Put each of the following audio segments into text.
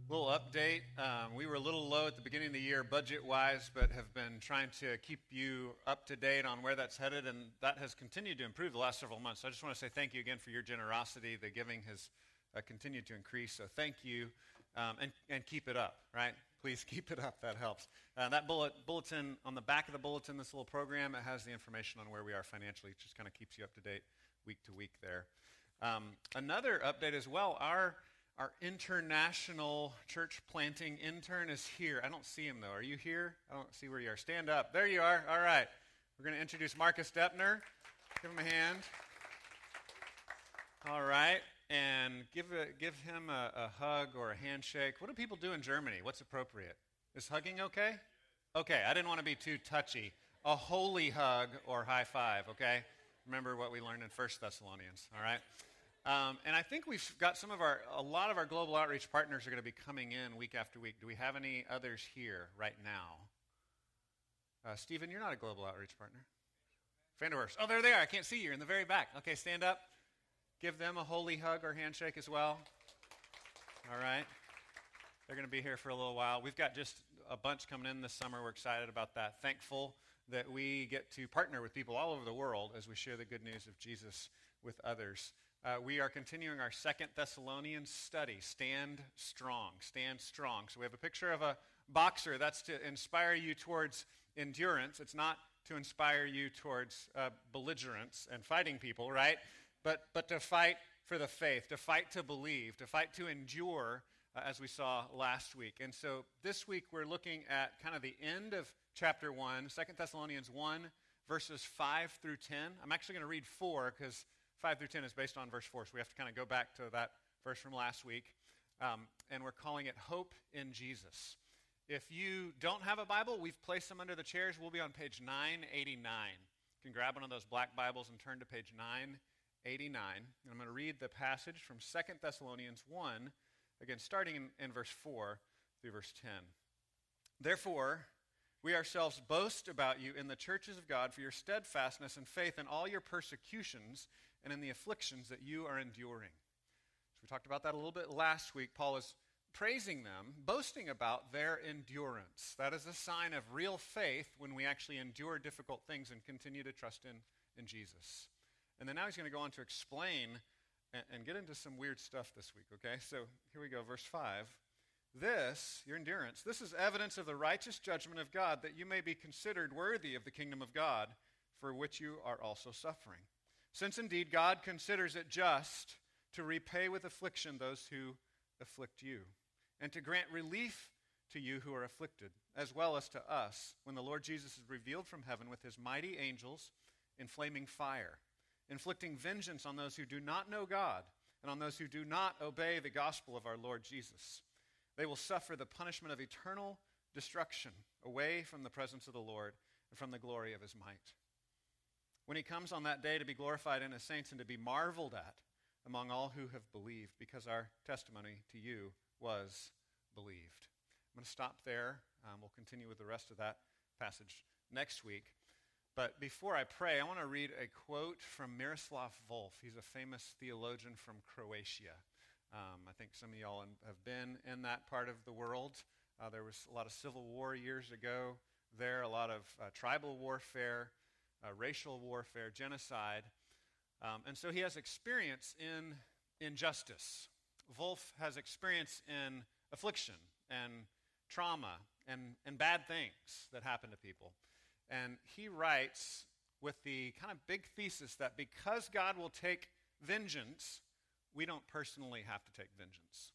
Little update. We were a little low at the beginning of the year budget-wise, but have been trying to keep you up to date on where that's headed, and that has continued to improve the last several months. So I just want to say thank you again for your generosity. The giving has continued to increase, so thank you, and keep it up, right? Please keep it up. That helps. That bulletin, on the back of the bulletin, this little program, it has the information on where we are financially. It just kind of keeps you up to date week to week there. Another update as well, our international church planting intern is here. I don't see him, though. Are you here? I don't see where you are. Stand up. There you are. All right. We're going to introduce Marcus Deppner. Give him a hand. All right. And give him a hug or a handshake. What do people do in Germany? What's appropriate? Is hugging okay? Okay. I didn't want to be too touchy. A holy hug or high five, okay? Remember what we learned in 1 Thessalonians, all right? And I think we've got a lot of our global outreach partners are going to be coming in week after week. Do we have any others here right now? Stephen, you're not a global outreach partner. Vanderwerfs. Oh, there they are. I can't see you. You're in the very back. Okay, stand up. Give them a holy hug or handshake as well. All right. They're going to be here for a little while. We've got just a bunch coming in this summer. We're excited about that. Thankful that we get to partner with people all over the world as we share the good news of Jesus with others. We are continuing our 2 Thessalonians study, Stand Strong, Stand Strong. So we have a picture of a boxer. That's to inspire you towards endurance. It's not to inspire you towards belligerence and fighting people, right? But to fight for the faith, to fight to believe, to fight to endure, as we saw last week. And so this week we're looking at kind of the end of chapter 1, 2 Thessalonians 1, verses 5 through 10. I'm actually going to read 4 because 5 through 10 is based on verse 4, so we have to kind of go back to that verse from last week. And we're calling it Hope in Jesus. If you don't have a Bible, we've placed them under the chairs. We'll be on page 989. You can grab one of those black Bibles and turn to page 989. And I'm going to read the passage from 2 Thessalonians 1, again, starting in verse 4 through verse 10. Therefore, we ourselves boast about you in the churches of God for your steadfastness and faith in all your persecutions and in the afflictions that you are enduring. So we talked about that a little bit last week. Paul is praising them, boasting about their endurance. That is a sign of real faith when we actually endure difficult things and continue to trust in Jesus. And then now he's going to go on to explain and get into some weird stuff this week, okay? So here we go, verse 5. This, your endurance, this is evidence of the righteous judgment of God, that you may be considered worthy of the kingdom of God, for which you are also suffering. Since indeed God considers it just to repay with affliction those who afflict you, and to grant relief to you who are afflicted, as well as to us, when the Lord Jesus is revealed from heaven with his mighty angels in flaming fire, inflicting vengeance on those who do not know God, and on those who do not obey the gospel of our Lord Jesus. They will suffer the punishment of eternal destruction away from the presence of the Lord and from the glory of his might, when he comes on that day to be glorified in his saints and to be marveled at among all who have believed, because our testimony to you was believed. I'm going to stop there. We'll continue with the rest of that passage next week. But before I pray, I want to read a quote from Miroslav Volf. He's a famous theologian from Croatia. I think some of y'all have been in that part of the world. There was a lot of civil war years ago there, a lot of tribal warfare, racial warfare, genocide. And so he has experience in injustice. Volf has experience in affliction and trauma and bad things that happen to people. And he writes with the kind of big thesis that because God will take vengeance, we don't personally have to take vengeance.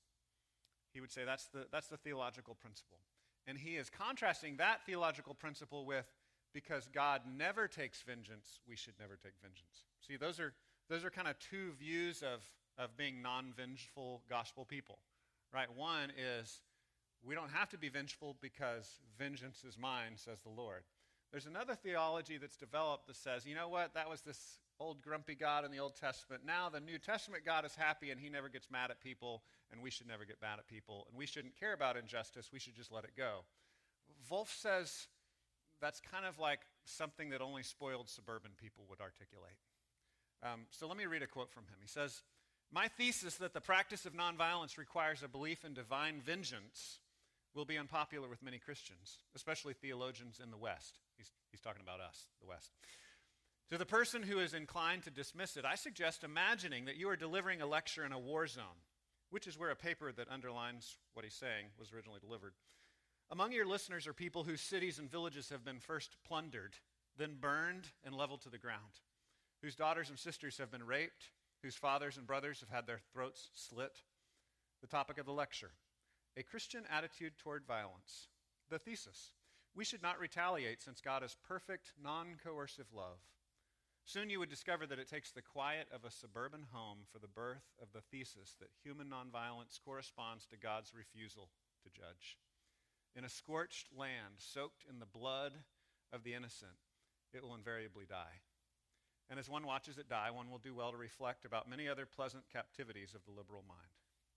He would say that's the theological principle. And he is contrasting that theological principle with because God never takes vengeance, we should never take vengeance. See, those are kind of two views of being non-vengeful gospel people, right? One is we don't have to be vengeful because vengeance is mine, says the Lord. There's another theology that's developed that says, you know what, that was this old grumpy God in the Old Testament. Now the New Testament God is happy and he never gets mad at people, and we should never get mad at people, and we shouldn't care about injustice, we should just let it go. Volf says that's kind of like something that only spoiled suburban people would articulate. So let me read a quote from him. He says, My thesis that the practice of nonviolence requires a belief in divine vengeance will be unpopular with many Christians, especially theologians in the West. He's talking about us, the West. To the person who is inclined to dismiss it, I suggest imagining that you are delivering a lecture in a war zone, which is where a paper that underlines what he's saying was originally delivered. Among your listeners are people whose cities and villages have been first plundered, then burned and leveled to the ground, whose daughters and sisters have been raped, whose fathers and brothers have had their throats slit. The topic of the lecture, a Christian attitude toward violence. The thesis, we should not retaliate since God is perfect, non-coercive love. Soon you would discover that it takes the quiet of a suburban home for the birth of the thesis that human nonviolence corresponds to God's refusal to judge. In a scorched land soaked in the blood of the innocent, it will invariably die. And as one watches it die, one will do well to reflect about many other pleasant captivities of the liberal mind.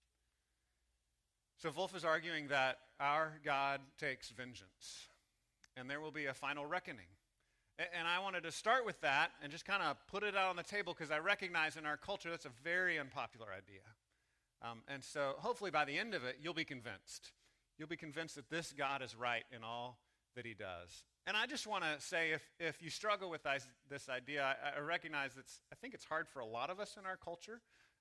So Wolf is arguing that our God takes vengeance, and there will be a final reckoning. And I wanted to start with that and just kind of put it out on the table because I recognize in our culture that's a very unpopular idea. And so hopefully by the end of it, you'll be convinced. You'll be convinced that this God is right in all that he does. And I just want to say if you struggle with this idea, I recognize I think it's hard for a lot of us in our culture.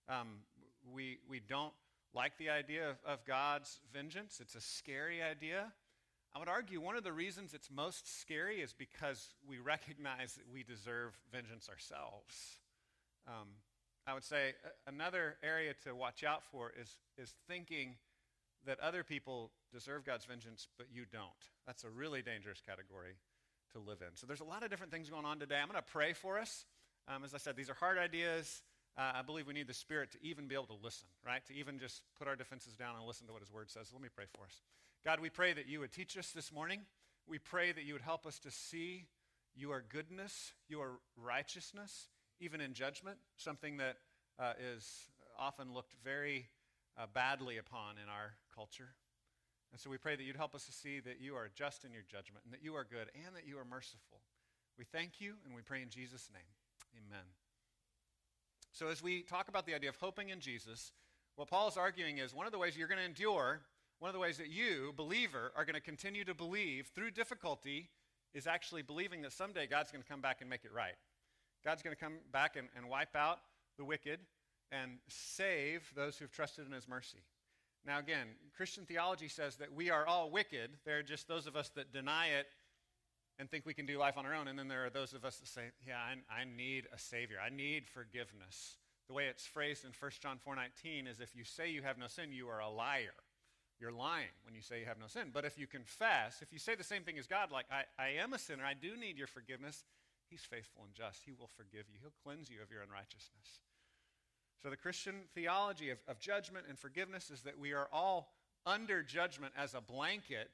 We don't like the idea of God's vengeance. It's a scary idea. I would argue one of the reasons it's most scary is because we recognize that we deserve vengeance ourselves. I would say another area to watch out for is thinking that other people deserve God's vengeance, but you don't. That's a really dangerous category to live in. So there's a lot of different things going on today. I'm going to pray for us. As I said, these are hard ideas. I believe we need the Spirit to even be able to listen, right? To even just put our defenses down and listen to what his word says. So let me pray for us. God, we pray that you would teach us this morning. We pray that you would help us to see your goodness, your righteousness, even in judgment, something that is often looked very badly upon in our culture. And so we pray that you'd help us to see that you are just in your judgment and that you are good and that you are merciful. We thank you and we pray in Jesus' name. Amen. So as we talk about the idea of hoping in Jesus, what Paul is arguing is one of the ways you're going to endure, one of the ways that you, believer, are going to continue to believe through difficulty is actually believing that someday God's going to come back and make it right. God's going to come back and wipe out the wicked and save those who've trusted in his mercy. Now again, Christian theology says that we are all wicked. There are just those of us that deny it and think we can do life on our own. And then there are those of us that say, yeah, I need a Savior. I need forgiveness. The way it's phrased in 1 John 4:19 is if you say you have no sin, you are a liar. You're lying when you say you have no sin. But if you confess, if you say the same thing as God, like I am a sinner, I do need your forgiveness, he's faithful and just. He will forgive you. He'll cleanse you of your unrighteousness. So the Christian theology of judgment and forgiveness is that we are all under judgment as a blanket.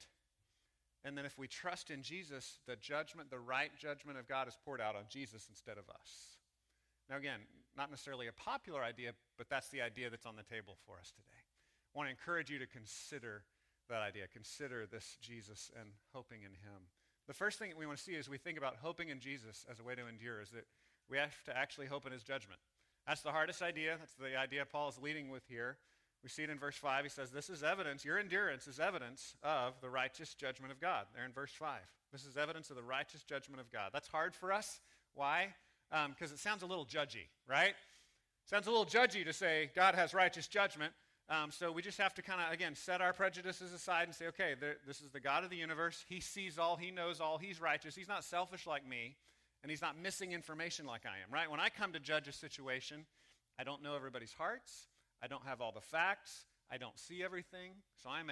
And then if we trust in Jesus, the judgment, the right judgment of God is poured out on Jesus instead of us. Now again, not necessarily a popular idea, but that's the idea that's on the table for us today. I want to encourage you to consider that idea. Consider this Jesus and hoping in him. The first thing that we want to see as we think about hoping in Jesus as a way to endure is that we have to actually hope in his judgment. That's the hardest idea. That's the idea Paul is leading with here. We see it in verse 5. He says, this is evidence, your endurance is evidence of the righteous judgment of God. There in verse 5. This is evidence of the righteous judgment of God. That's hard for us. Why? Because it sounds a little judgy, right? It sounds a little judgy to say God has righteous judgment. So we just have to kind of, again, set our prejudices aside and say, okay, this is the God of the universe. He sees all. He knows all. He's righteous. He's not selfish like me. And he's not missing information like I am, right? When I come to judge a situation, I don't know everybody's hearts. I don't have all the facts. I don't see everything. So I'm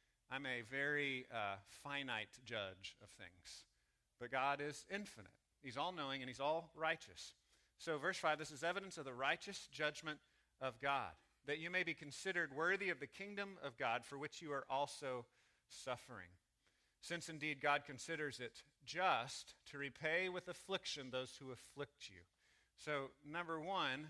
a very finite judge of things. But God is infinite. He's all-knowing and he's all righteous. So verse 5, this is evidence of the righteous judgment of God, that you may be considered worthy of the kingdom of God for which you are also suffering. Since indeed God considers it just to repay with affliction those who afflict you. So number one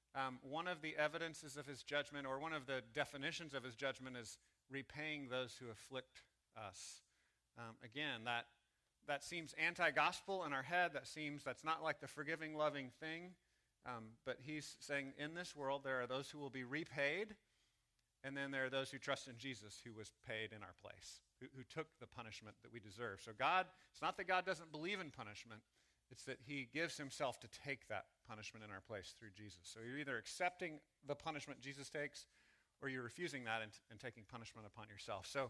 of the evidences of his judgment, or one of the definitions of his judgment, is repaying those who afflict us. Again, that seems anti-gospel in our head. That's not like the forgiving, loving thing. But he's saying in this world there are those who will be repaid, and then there are those who trust in Jesus who was paid in our place, who took the punishment that we deserve. So God, it's not that God doesn't believe in punishment, it's that he gives himself to take that punishment in our place through Jesus. So you're either accepting the punishment Jesus takes, or you're refusing that and taking punishment upon yourself. So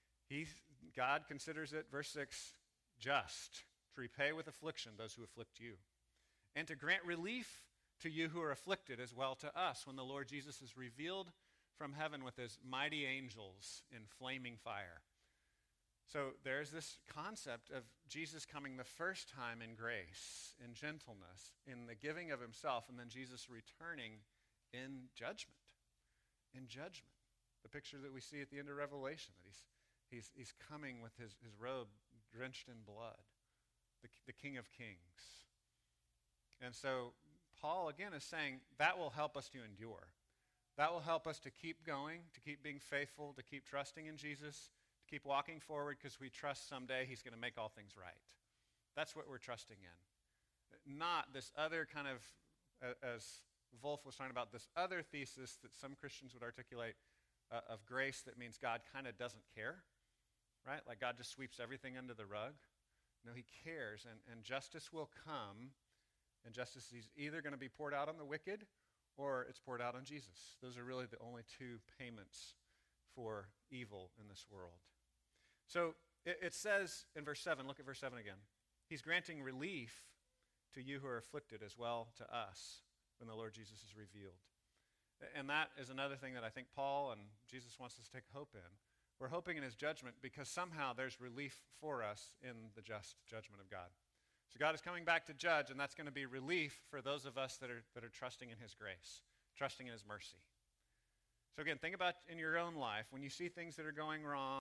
God considers it, verse 6, just to repay with affliction those who afflict you, and to grant relief to you who are afflicted as well to us when the Lord Jesus is revealed from heaven with his mighty angels in flaming fire. So there's this concept of Jesus coming the first time in grace, in gentleness, in the giving of himself, and then Jesus returning in judgment. In judgment. The picture that we see at the end of Revelation, that he's coming with his robe drenched in blood, the King of Kings. And so Paul, again, is saying that will help us to endure. That will help us to keep going, to keep being faithful, to keep trusting in Jesus, to keep walking forward because we trust someday he's going to make all things right. That's what we're trusting in. Not this other kind of, as Wolf was talking about, this other thesis that some Christians would articulate of grace that means God kind of doesn't care, right? Like God just sweeps everything under the rug. No, he cares, and justice will come, and justice is either going to be poured out on the wicked or it's poured out on Jesus. Those are really the only two payments for evil in this world. So it says in verse 7, look at verse 7 again. He's granting relief to you who are afflicted as well to us when the Lord Jesus is revealed. And that is another thing that I think Paul and Jesus wants us to take hope in. We're hoping in his judgment because somehow there's relief for us in the just judgment of God. So God is coming back to judge, and that's going to be relief for those of us that are trusting in his grace, trusting in his mercy. So again, think about in your own life, when you see things that are going wrong,